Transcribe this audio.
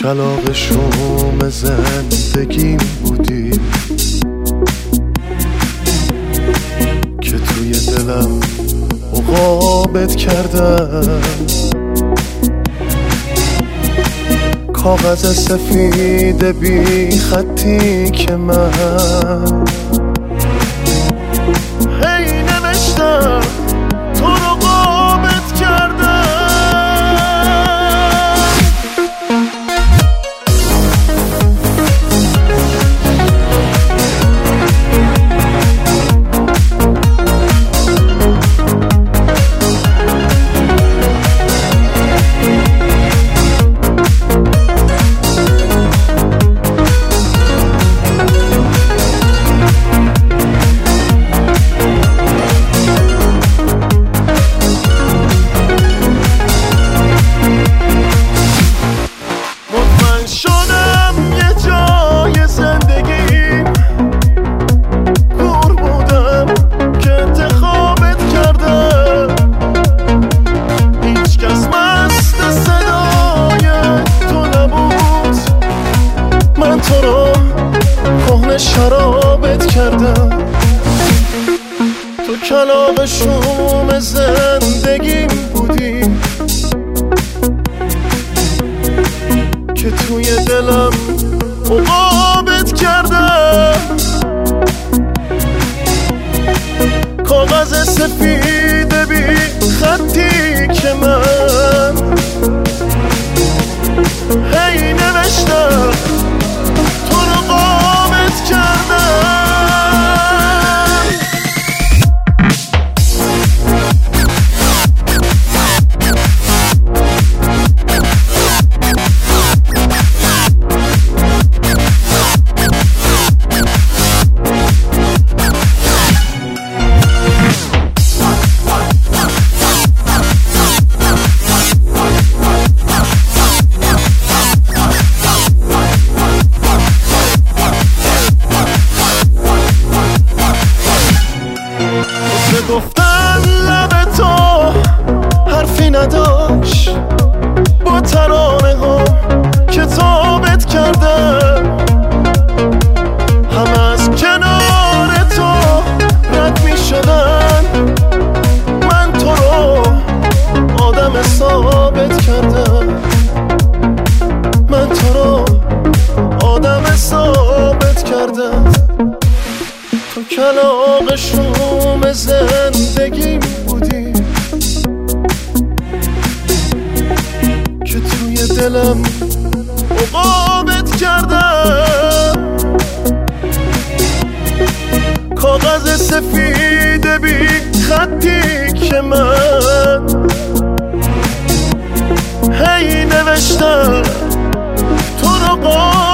کلاغ شوم زندگیم بودی که توی دلم عقابت کردم. کاغذ سفید بی خطی که من هی نوشتم تو رو عقابت کردم. تو رو کهنه شرابت کردم. تو کلاغ شوم زندگیم بودی که توی دلم عقابت کردم. کاغذ سفید بی خطی که من هی نوشتم تو رو عقابت کردم. گفتن لب تو حرفی نداشت، با ترانه ها کتابت کردم. همه از کنار تو رد می شدن، من تو رو آدم ثابت کردم. من تو رو آدم ثابت کردم. تو کلاغ شوم زندگیم بودی که توی دلم عقابت کردم. کاغذ سفید بی خطی که من هی نوشتم تو رو